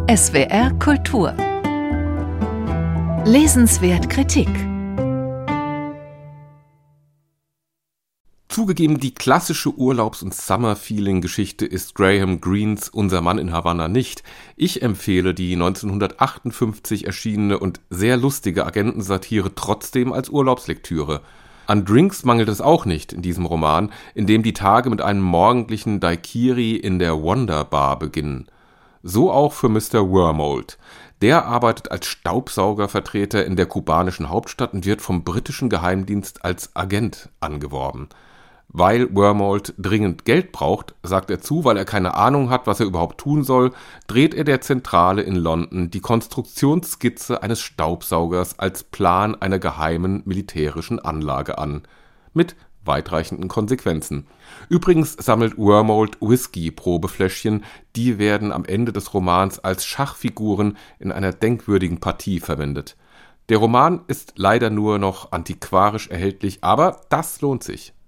SWR Kultur. Lesenswert Kritik. Zugegeben, die klassische Urlaubs- und Summer-Feeling-Geschichte ist Graham Greens Unser Mann in Havanna nicht. Ich empfehle die 1958 erschienene und sehr lustige Agentensatire trotzdem als Urlaubslektüre. An Drinks mangelt es auch nicht in diesem Roman, in dem die Tage mit einem morgendlichen Daiquiri in der Wonder Bar beginnen. So auch für Mr. Wormold. Der arbeitet als Staubsaugervertreter in der kubanischen Hauptstadt und wird vom britischen Geheimdienst als Agent angeworben. Weil Wormold dringend Geld braucht, sagt er zu, weil er keine Ahnung hat, was er überhaupt tun soll, dreht er der Zentrale in London die Konstruktionsskizze eines Staubsaugers als Plan einer geheimen militärischen Anlage an. Mit weitreichenden Konsequenzen. Übrigens sammelt Wormold Whisky-Probefläschchen, die werden am Ende des Romans als Schachfiguren in einer denkwürdigen Partie verwendet. Der Roman ist leider nur noch antiquarisch erhältlich, aber das lohnt sich.